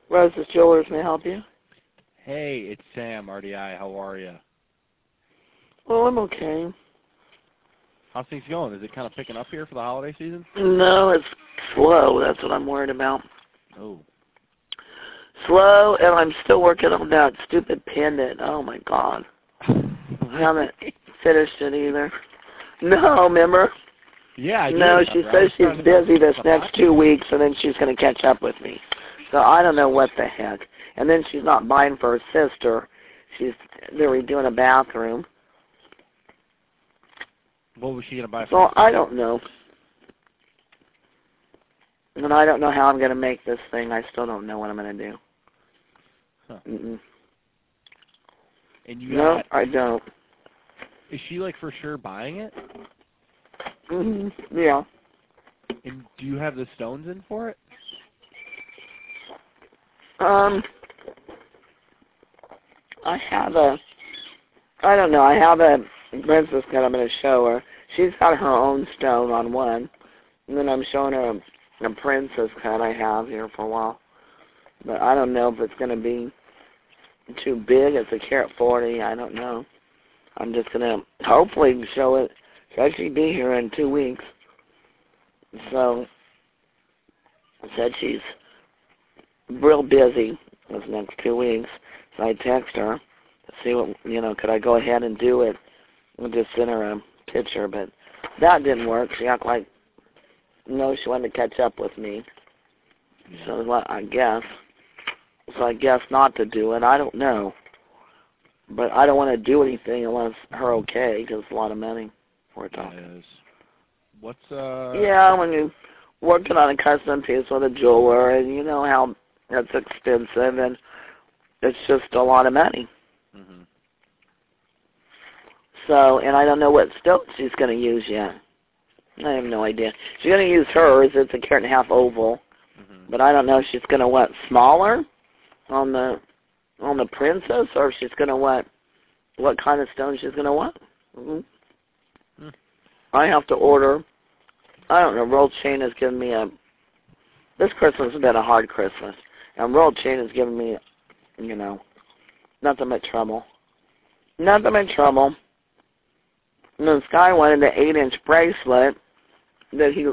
Rose's Jewelers, may I help you? Hey, it's Sam, RDI. How are you? Well, I'm okay. How's things going? Is it kind of picking up here for the holiday season? No, it's slow. That's what I'm worried about. Oh. Slow, and I'm still working on that stupid pendant. Oh, my God. I haven't finished it either. No, remember? Yeah, I do. No, she says she's busy this next 2 weeks, and then she's going to catch up with me. So I don't know what the heck. And then she's not buying for her sister. They're redoing a bathroom. What was she going to buy for So I don't know. And I don't know how I'm going to make this thing. I still don't know what I'm going to do. Huh. Mm-mm. And No, I don't. Is she, like, for sure buying it? Mm-hmm. Yeah. And do you have the stones in for it? I don't know. I have a princess cut I'm going to show her. She's got her own stone on one. And then I'm showing her a princess cut I have here for a while. But I don't know if it's going to be too big. It's a carat 40. I don't know. I'm just going to hopefully show it. She'll actually be here in 2 weeks. So, said she's real busy those next 2 weeks. So I text her to see what, could I go ahead and do it and just send her a picture. But that didn't work. She acted like, no, she wanted to catch up with me. Yeah. So I guess. So I guess not to do it. I don't know. But I don't want to do anything unless her okay, because it's a lot of money we're talking. Yes. What's, Yeah, when you're working on a custom piece with a jeweler, and you know how that's expensive, and it's just a lot of money. Mm-hmm. So, and I don't know what stone she's going to use yet. I have no idea. She's going to use hers. It's a carat and a half oval. Mm-hmm. But I don't know if she's going to want smaller on the princess, or if she's going to want what kind of stone she's going to want. Mm-hmm. Mm. I have to order. I don't know. Roll Chain has given me this Christmas has been a hard Christmas. And Roll Chain has given me, nothing but trouble. Nothing but trouble. And this guy wanted an 8-inch bracelet that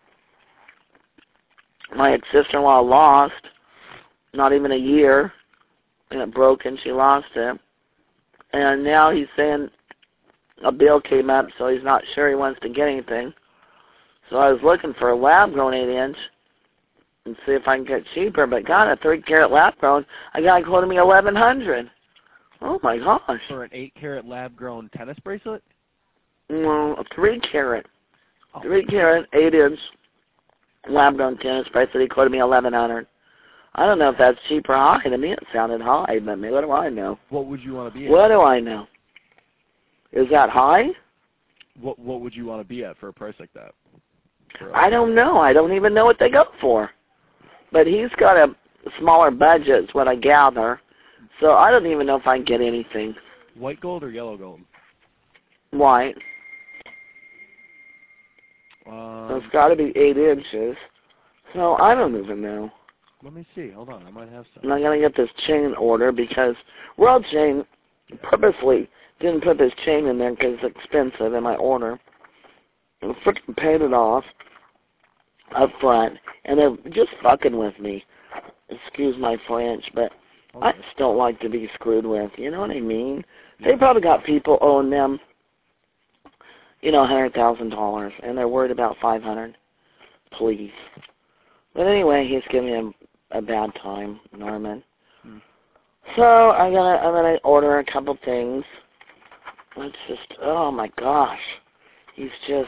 my sister-in-law lost, not even a year, and it broke and she lost it. And now he's saying a bill came up, so he's not sure he wants to get anything. So I was looking for a lab-grown 8-inch and see if I can get cheaper, but God, a 3-carat lab-grown, a guy quoted me $1,100. Oh my gosh! For an 8-carat lab-grown tennis bracelet? No, a 3-carat, 3-carat 8-inch lab-grown tennis bracelet. He quoted me $1,100. I don't know if that's cheap or high. To me, it sounded high, but what do I know? What would you want to be at? What do I know? Is that high? What would you want to be at for a price like that? I don't know. I don't even know what they go for. But he's got a smaller budget, is what I gather. So I don't even know if I can get anything. White gold or yellow gold? White. It's got to be 8 inches. So I don't even know. Let me see. Hold on. I might have some. I'm going to get this chain order because World Chain purposely didn't put this chain in there because it's expensive in my order. And freaking paid it off up front. And they're just fucking with me. Excuse my French, but okay. I just don't like to be screwed with. You know what I mean? They probably got people owing them, $100,000, and they're worried about $500. Please. But anyway, he's giving me a bad time, Norman. Hmm. So I'm gonna order a couple things. It's just, oh my gosh, he's just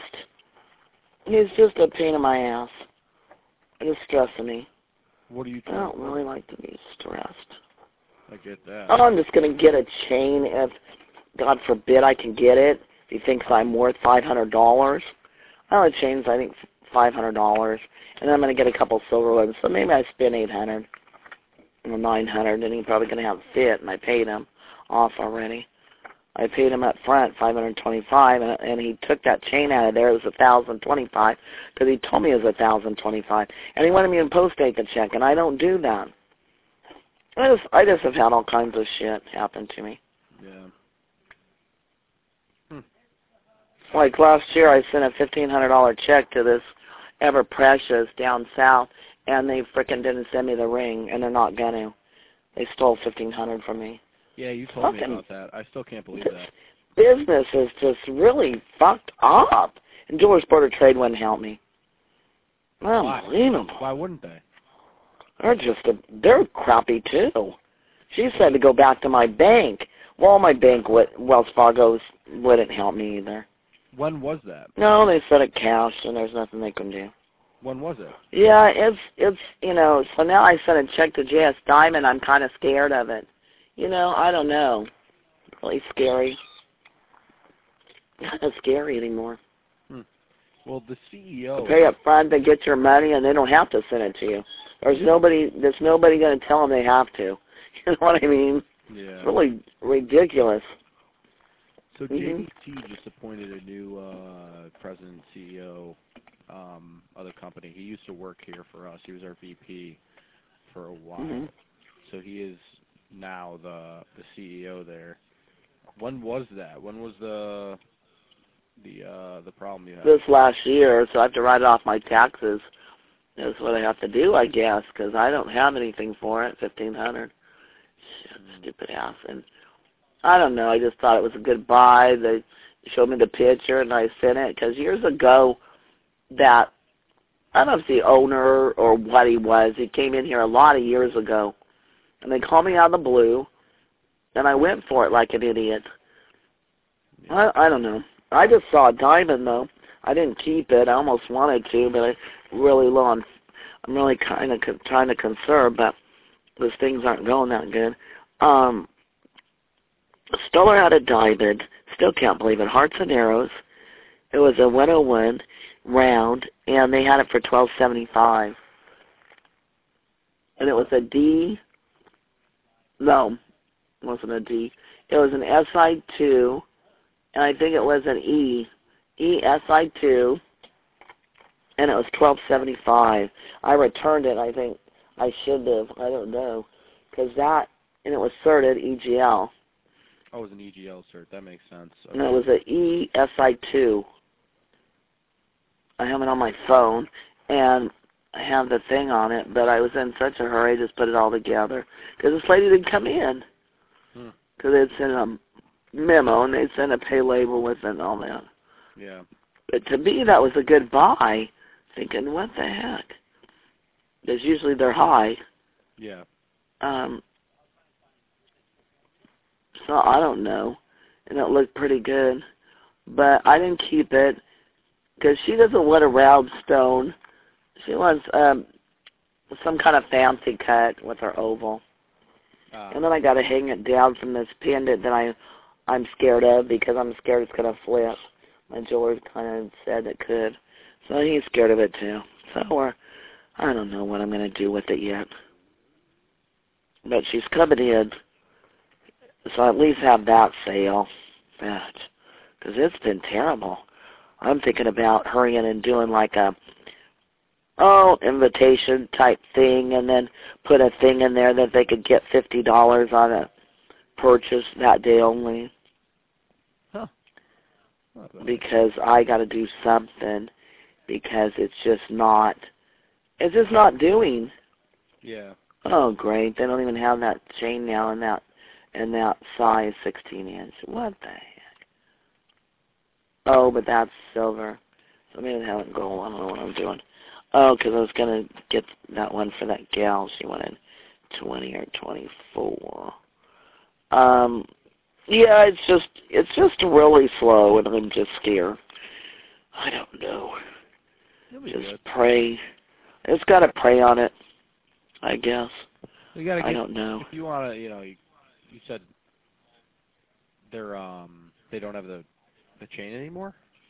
a pain in my ass. It's stressing me. What are you I trying don't really like to be stressed. I get that. Oh, I'm just gonna get a chain if, God forbid, I can get it. If he thinks I'm worth $500, I only chains I think $500, and then I'm gonna get a couple silver ones. So maybe I spend $800 or $900, and he's probably gonna have fit. And I paid him off already. I paid him up front $525, and he took that chain out of there. It was $1,025 because he told me it was $1,025, and he wanted me to post date the check, and I don't do that. I just have had all kinds of shit happen to me. Yeah. Like last year, I sent a $1,500 check to this Ever Precious down south, and they frickin' didn't send me the ring, and they're not gonna. They stole $1,500 from me. Yeah, you told me about that. I still can't believe that. Business is just really fucked up. And Jewelers Board of Trade wouldn't help me. Unbelievable. Why wouldn't they? They're crappy too. She said to go back to my bank. Well, my bank, Wells Fargo, wouldn't help me either. When was that? No, they said it cashed, and there's nothing they can do. When was it? Yeah, it's so now I sent a check to JS Diamond. I'm kind of scared of it. I don't know. Really scary. Not scary anymore. Well, the CEO... You pay up front, they get your money, and they don't have to send it to you. There's nobody going to tell them they have to. You know what I mean? Yeah. It's really ridiculous. So JDT just appointed a new president, CEO of the company. He used to work here for us. He was our VP for a while. So he is now the CEO there. When was that? When was the problem you had? This last year, so I have to write it off my taxes. That's what I have to do, I guess, because I don't have anything for it. $1,500. Shit, stupid ass. And I don't know. I just thought it was a good buy. They showed me the picture, and I sent it because years ago, I don't know if the owner or what he was. He came in here a lot of years ago, and they called me out of the blue, and I went for it like an idiot. I don't know. I just saw a diamond, though. I didn't keep it. I almost wanted to, but I'm really kind of trying to conserve, but those things aren't going that good. Stoller had a diamond. Still can't believe it. Hearts and Arrows. It was a 101 round, and they had it for $12.75. And it was a D. No, it wasn't a D. It was an SI2, and I think it was an ESI2, and it was $12.75. I returned it. I think I should have. I don't know, and it was certed EGL. Oh, it was an EGL cert. That makes sense. Okay. No, it was an ESI2. I have it on my phone, and I have the thing on it, but I was in such a hurry, I just put it all together. Because this lady didn't come in. Because they'd sent a memo, and they'd sent a pay label with it and all that. Yeah. But to me, that was a good buy. Thinking, what the heck? Because usually they're high. Yeah. So I don't know. And it looked pretty good. But I didn't keep it because she doesn't want a round stone. She wants some kind of fancy cut with her oval. And then I got to hang it down from this pendant that I'm scared of because I'm scared it's going to flip. My jeweler kind of said it could. So he's scared of it too. So I don't know what I'm going to do with it yet. But she's coming in. So I at least have that sale. Because it's been terrible. I'm thinking about hurrying and doing like a invitation type thing and then put a thing in there that they could get $50 on a purchase that day only. Huh. Because I got to do something because it's just not doing. Yeah. Oh, great. They don't even have that chain now in that size 16-inch. What the heck? Oh, but that's silver. So maybe they haven't gold. I don't know what I'm doing. Oh, because I was going to get that one for that gal. She wanted 20 or 24. Yeah, it's just really slow, and I'm just scared. I don't know. Just pray. It's got to pray on it, I guess. I don't know. If you want to, you said they don't have the chain anymore?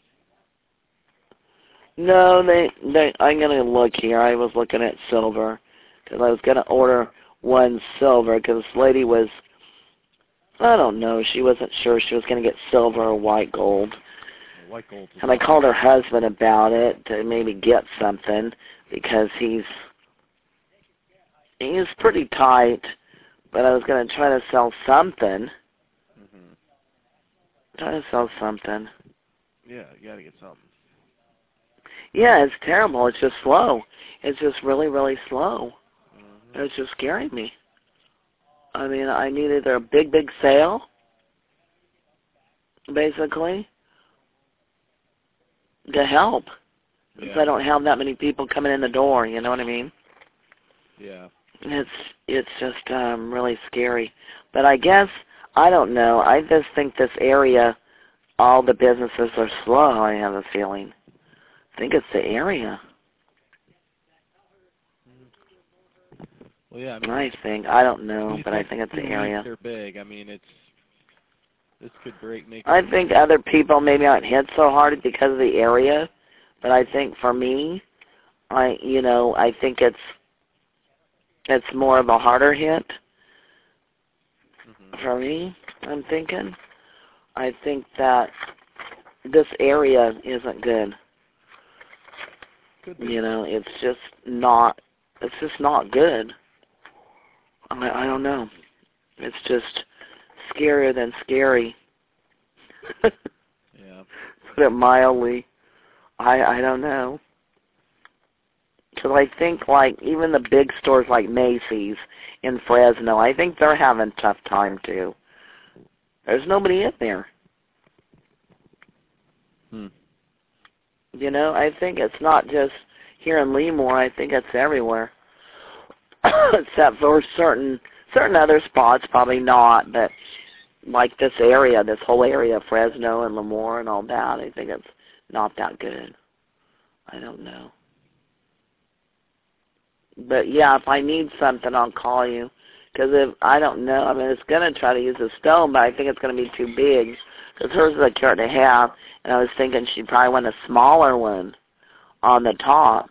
No, I'm going to look here. I was looking at silver because I was going to order one silver because this lady was, I don't know, she wasn't sure she was going to get silver or white gold. White gold. And I called her husband about it to maybe get something because he's pretty tight But I was going to try to sell something. Mhm. Try to sell something. Yeah, you gotta get something. Yeah, it's terrible. It's just slow. It's just really, really slow. Mhm. It's just scaring me. I mean, I need either a big, big sale, basically, to help. Since Yeah. I don't have that many people coming in the door, you know what I mean? Yeah. It's just really scary. But I guess, I don't know. I just think this area, all the businesses are slow, I have a feeling. I think it's the area. Well, yeah. I mean, I don't know, these but I next think it's 2 the weeks area. are big. I mean, this could make. I think other people maybe aren't hit so hard because of the area, but I think for me, I think it's more of a harder hit Mhm. for me. I'm thinking. I think that this area isn't good. Could be. It's just not. It's just not good. I don't know. It's just scarier than scary. Yeah. Put it mildly. I don't know. Because I think, like, even the big stores like Macy's in Fresno, I think they're having a tough time, too. There's nobody in there. Hmm. I think it's not just here in Lemoore. I think it's everywhere. Except for certain other spots, probably not. But, like this area, this whole area, Fresno and Lemoore and all that, I think it's not that good. I don't know. But, yeah, if I need something, I'll call you. Because if, I don't know, I mean, it's going to try to use a stone, but I think it's going to be too big. Because hers is a carat and a half, and I was thinking she'd probably want a smaller one on the top.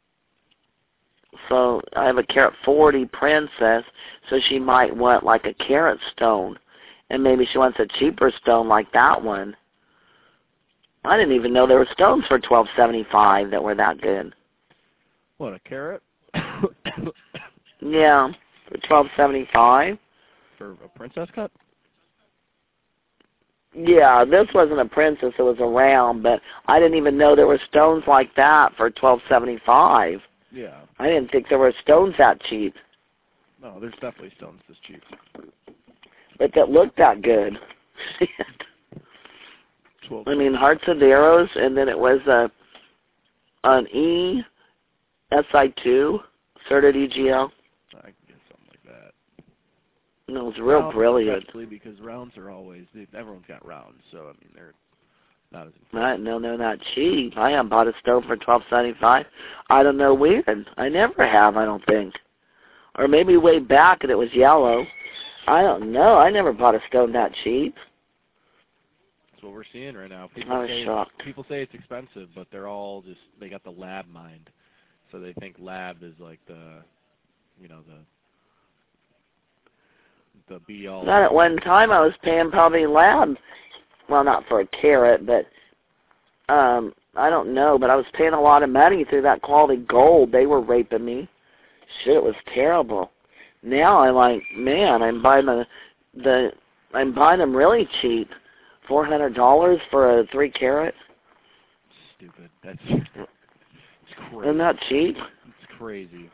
So I have a carat 40 princess, so she might want like a carat stone. And maybe she wants a cheaper stone like that one. I didn't even know there were stones for $12.75 that were that good. What, a carrot? Yeah, for $12.75. For a princess cut? Yeah, this wasn't a princess; it was a round. But I didn't even know there were stones like that for $12.75. Yeah. I didn't think there were stones that cheap. No, there's definitely stones this cheap. But that looked that good. 12. I mean, Hearts of Arrows, and then it was an ESI2, Certed EGL. I can get something like that. And it was real Rounds brilliant. especially because rounds are always, everyone's got rounds, so I mean they're not as important. I didn't know they're not cheap. I haven't bought a stone for $12.75. I don't know when. I never have, I don't think. Or maybe way back and it was yellow. I don't know. I never bought a stone that cheap. That's what we're seeing right now. I was shocked. People say it's expensive, but they're all just, they got the lab mind. So they think lab is like the be-all. Not at one time I was paying probably lab. Well, not for a carat, but I don't know. But I was paying a lot of money through that quality gold. They were raping me. Shit, it was terrible. Now I'm like, man, I'm buying I'm buying them really cheap. $400 for a 3 carat. Stupid. It's crazy. Isn't that cheap? It's crazy.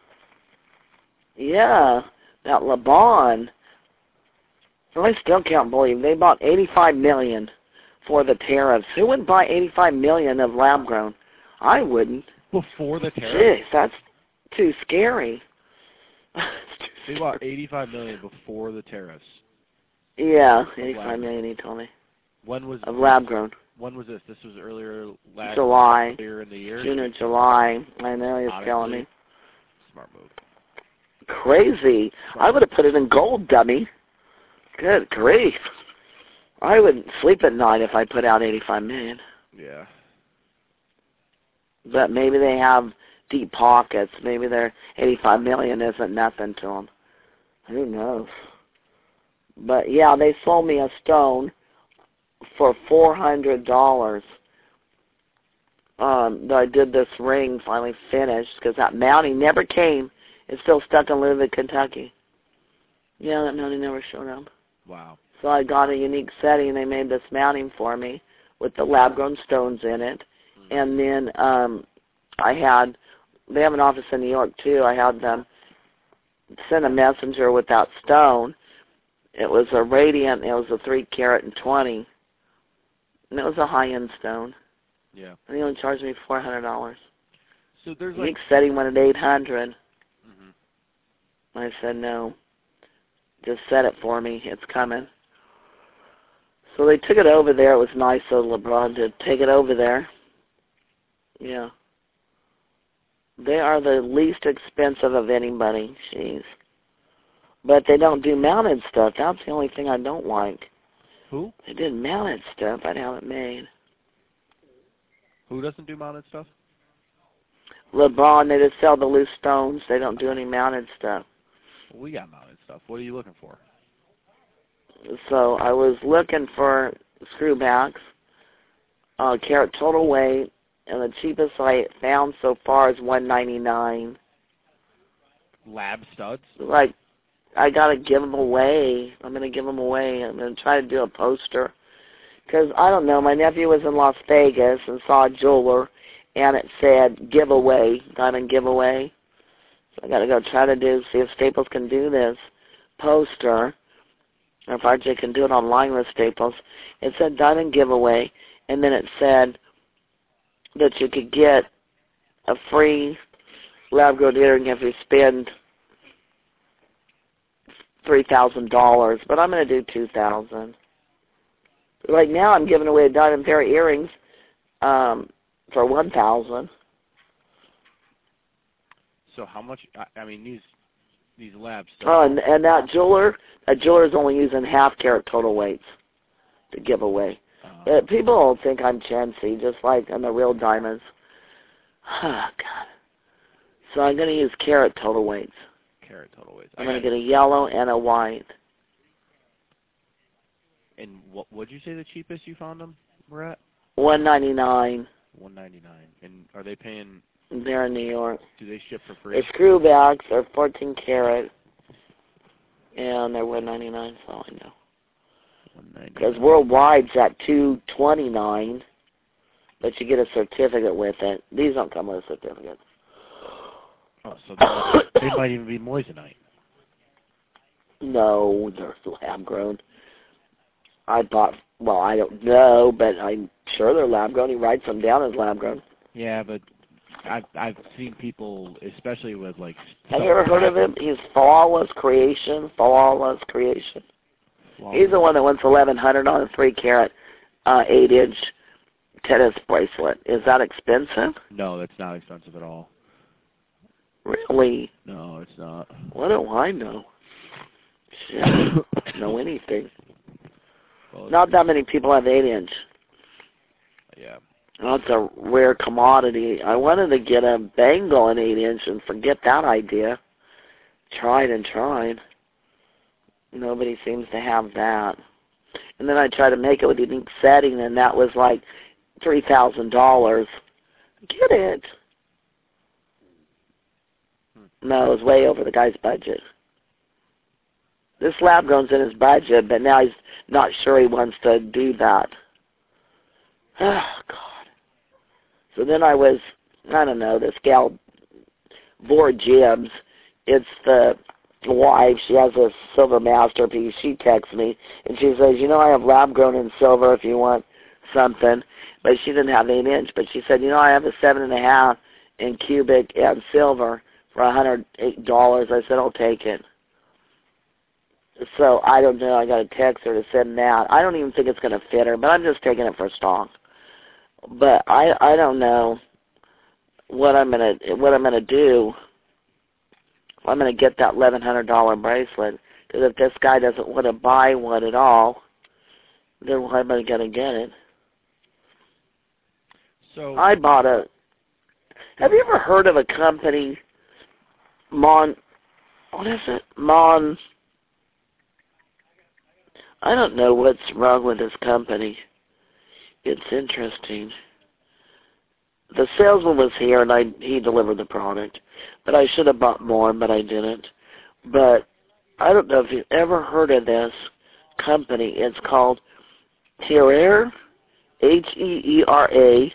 Yeah, that LeBron. I still can't believe they bought $85 million for the tariffs. Who would buy $85 million of lab grown? I wouldn't. Before the tariffs? Jeez, that's too scary. They bought $85 million before the tariffs. Yeah, $85 million. He told me. When was of lab grown? When was this? This was earlier July. Earlier in the year. June or July. I know he was telling me. Smart move. Crazy. I would have put it in gold, dummy. Good grief. I wouldn't sleep at night if I put out $85 million. Yeah. But maybe they have deep pockets. Maybe their $85 million isn't nothing to them. Who knows? But yeah, they sold me a stone for $400. That I did this ring, finally finished, because that mounting never came. It's still stuck in Louisville, Kentucky. Yeah, that mounting never showed up. Wow. So I got a unique setting. They made this mounting for me with the lab-grown stones in it. And then they have an office in New York, too. I had them send a messenger with that stone. It was a radiant. It was a 3 carat and 20. And it was a high-end stone. Yeah. And they only charged me $400. So there's Unique setting went at $800. Mm-hmm. I said, no. Just set it for me. It's coming. So they took it over there. It was nice of LeBron to take it over there. Yeah. They are the least expensive of anybody. Jeez. But they don't do mounted stuff. That's the only thing I don't like. Who? They did mounted stuff. I'd have it made. Who doesn't do mounted stuff? LeBron, they just sell the loose stones. They don't do any mounted stuff. We got mounted stuff. What are you looking for? So I was looking for screwbacks, carat total weight, and the cheapest I found so far is $199. Lab studs? Like, I gotta give them away. I'm gonna give them away. I'm gonna try to do a poster. Because, I don't know, my nephew was in Las Vegas and saw a jeweler, and it said giveaway, diamond giveaway. So I gotta go try to see if Staples can do this poster, or if RJ can do it online with Staples. It said diamond giveaway, and then it said that you could get a free lab-grown earring if you spend $3,000, but I'm going to do $2,000. Right now I'm giving away a diamond pair of earrings for $1,000. So how much, I mean, these lab stuff. Oh, and that jeweler's only using half carat total weights to give away. People think I'm chintzy, just like on the real diamonds. Oh, God. So I'm going to use carat total weights. Carat total weights. I'm going to get a yellow and a white. And what'd you say the cheapest you found them were at? $199. $199. And are they paying? They're in New York. Do they ship for free? They're screwbacks. They're 14 carat, and they're $199. That's all I know. Because worldwide's at $229, but you get a certificate with it. These don't come with a certificate. Oh, so they might even be moissanite. No, they're lab grown. I don't know, but I'm sure they're lab grown. He writes them down as lab grown. Yeah, but I've seen people, especially with like. Have you ever heard of him? He's Flawless Creation. Flawless Creation. He's the one that wants $1,100 on a 3 carat, 8-inch tennis bracelet. Is that expensive? No, that's not expensive at all. Really? No, it's not. What do I know? Shit, I don't know anything. Well, not that many people have 8-inch. Yeah. That's a rare commodity. I wanted to get a bangle in 8-inch and forget that idea. Tried and tried. Nobody seems to have that. And then I tried to make it with a unique setting, and that was like $3,000. Get it? No, it was way over the guy's budget. This lab grown's in his budget, but now he's not sure he wants to do that. Oh, God. So then I don't know, this gal, Vore Gibbs, it's the wife. She has a silver masterpiece. She texts me, and she says, I have lab grown in silver if you want something. But she didn't have 8-inch. But she said, I have a 7.5 in cubic and silver for $108. I said, I'll take it. So I don't know. I got to text her to send that. I don't even think it's going to fit her, but I'm just taking it for stock. But I don't know what I'm gonna do. I'm gonna get that $1,100 bracelet, because if this guy doesn't want to buy one at all, then why am I gonna get it? So I bought a. Have you ever heard of a company, what is it? I don't know what's wrong with this company. It's interesting. The salesman was here, and he delivered the product. But I should have bought more, but I didn't. But I don't know if you've ever heard of this company. It's called Herrera, Heera,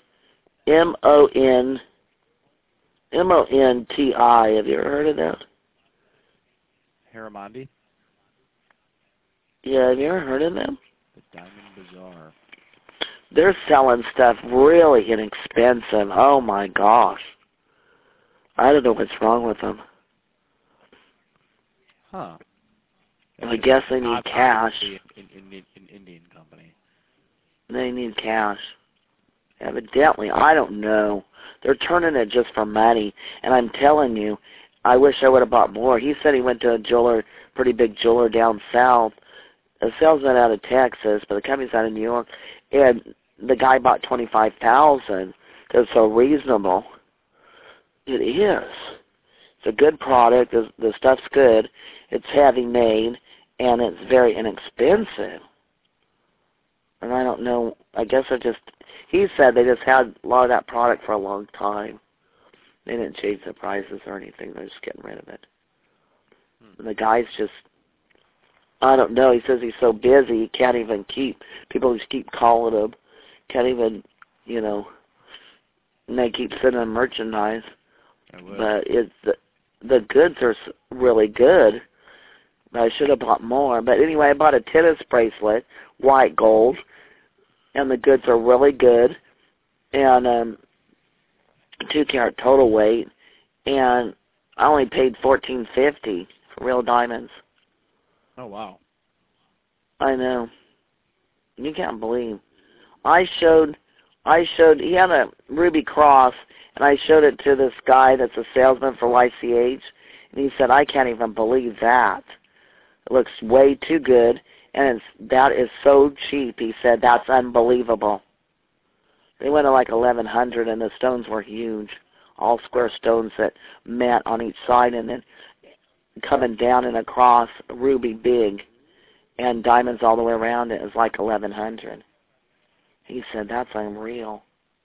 Monti. Have you ever heard of that? Haramondi? Yeah, have you ever heard of them? The Diamond Bazaar. They're selling stuff really inexpensive. Oh my gosh. I don't know what's wrong with them. Huh. I guess they need cash. An Indian company. They need cash. Evidently, I don't know. They're turning it just for money. And I'm telling you, I wish I would have bought more. He said he went to a jeweler, pretty big jeweler down south. A salesman out of Texas, but the company's out of New York. And the guy bought $25,000 because it's so reasonable. It is. It's a good product. The stuff's good. It's heavy made, and it's very inexpensive. And I don't know. I guess he said they just had a lot of that product for a long time. They didn't change the prices or anything. They're just getting rid of it. And the guy's just, I don't know. He says he's so busy he can't even people just keep calling him. Can't even, and they keep sending him merchandise. But the goods are really good. I should have bought more. But anyway, I bought a tennis bracelet, white gold, and the goods are really good. And 2-carat total weight. And I only paid $14.50 for real diamonds. Oh, wow. I know. You can't believe. He had a ruby cross, and I showed it to this guy that's a salesman for YCH, and he said, I can't even believe that. It looks way too good, and that is so cheap. He said, that's unbelievable. They went to like $1,100, and the stones were huge, all square stones that met on each side, and then coming down and across, ruby big, and diamonds all the way around it. It was like $1,100. He said, that's unreal.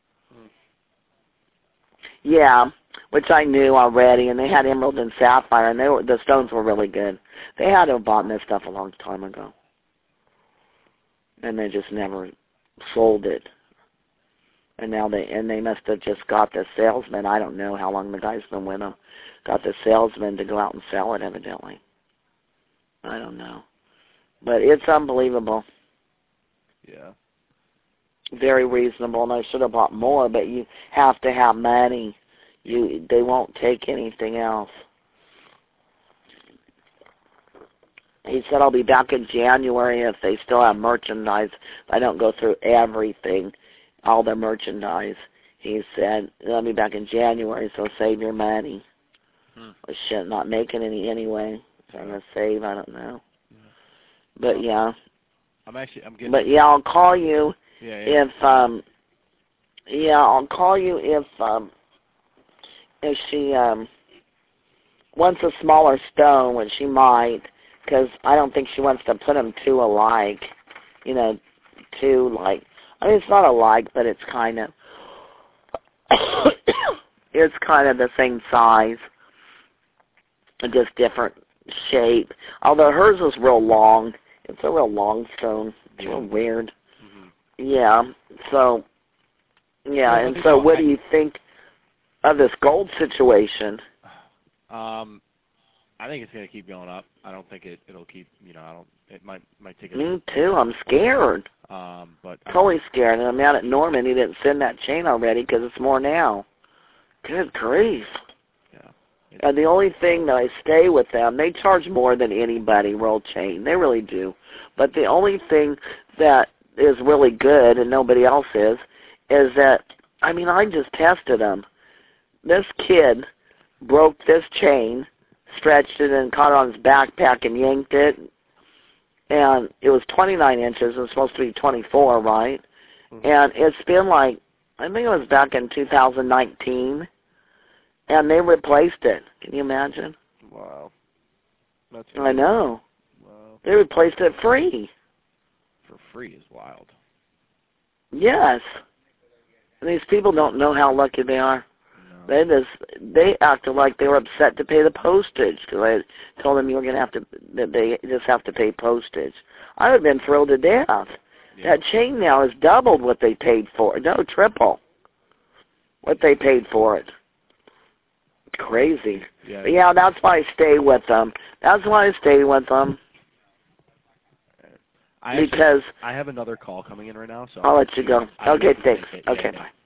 Yeah, which I knew already, and they had emerald and sapphire, and the stones were really good. They had to have bought this stuff a long time ago, and they just never sold it. And now they must have just got the salesman. I don't know how long the guy's been with them. Got the salesman to go out and sell it, evidently. I don't know, but it's unbelievable. Yeah. Very reasonable, and I should have bought more, but you have to have money. They won't take anything else. He said, I'll be back in January if they still have merchandise. I don't go through everything, all their merchandise. He said, I'll be back in January, so save your money. I should not making any anyway. So I'm going to save, I don't know. But yeah. But yeah, I'll call you. Yeah. I'll call you if she wants a smaller stone, which she might, because I don't think she wants to put them two alike, it's not alike, but it's kind of, the same size, just different shape. Although hers is real long. It's a real long stone. It's real weird. Yeah, so, and so what do you think of this gold situation? I think it's going to keep going up. I don't think it'll keep, it might take Me too, I'm scared. But totally scared, and I'm mad at Norman. He didn't send that chain already because it's more now. Good grief. Yeah. And the only thing that I stay with them, they charge more than anybody, World Chain. They really do. But the only thing that is really good, and nobody else is that, I just tested them. This kid broke this chain, stretched it and caught it on his backpack and yanked it, and it was 29 inches. It was supposed to be 24, right? And it's been I think it was back in 2019, and they replaced it. Can you imagine? Wow. I know. Wow. They replaced it free. For free is wild. Yes. And these people don't know how lucky they are. No. They acted like they were upset to pay the postage because I told them you were going to have to, that they just have to pay postage. I would have been thrilled to death. Yeah. That chain now has doubled what they paid for it. No, triple what they paid for it. Crazy. Yeah. But yeah, that's why I stay with them. That's why I stay with them. I have another call coming in right now, so I'll let you go. Okay, thanks. Yeah, Okay, yeah. bye.